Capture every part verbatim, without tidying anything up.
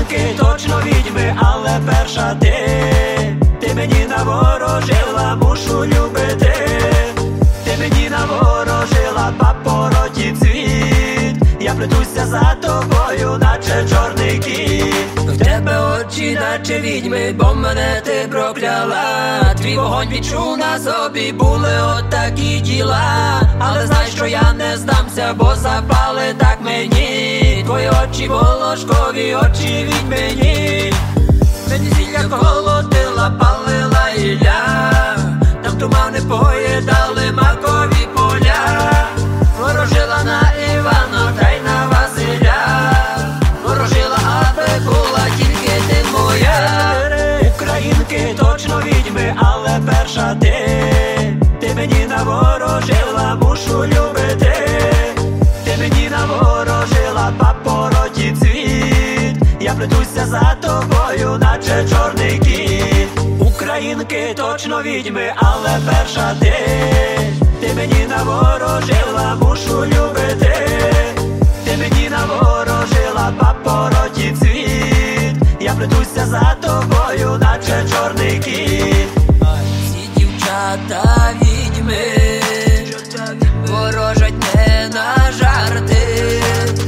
Українки точно відьми, але перша ти. Ти мені наворожила, мушу любити. Ти мені наворожила, папороті цвіт. Я плетуся за тобою, наче чорний кіт. В тебе очі, наче відьми, бо мене ти прокляла. Твій вогонь відчув на собі, були отакі діла. Але знай, що я не здамся, бо запали так мені. Твої очі волошкові, очі відьмині. Мені зілля колотила, палила ілля. Там тумани поїдали макові поля. Ворожила на Івана, та й на Василя. Ворожила, аби була тільки ти моя. Українки точно відьми, але перша ти. Ти мені наворожила, мушу любити. Ти мені наворожила, папороті цвіт. Я плетуся за тобою, наче чорний кіт. Українки точно відьми, але перша ти. Ти мені наворожила, мушу любити. Ти мені наворожила, папороті цвіт. Я плетуся за тобою, наче чорний кіт. Всі дівчата відьми, ворожать не на жарти.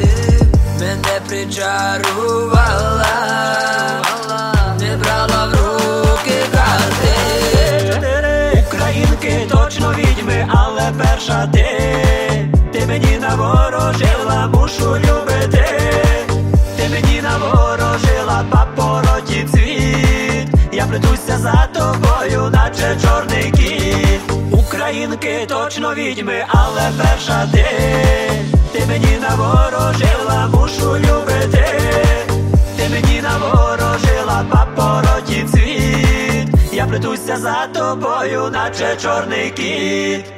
Мене причарувала, не брала в руки карти. Українки точно відьми, але перша ти. Ти мені наворожила, мушу любити. Ти мені наворожила, папороті цвіт. Я плетуся за тобою, наче чорний кіт. Українки точно відьми, але перша ти. Ти мені наворожила, мушу любити. Ти мені наворожила, папороті цвіт. Я плетуся за тобою, наче чорний кіт.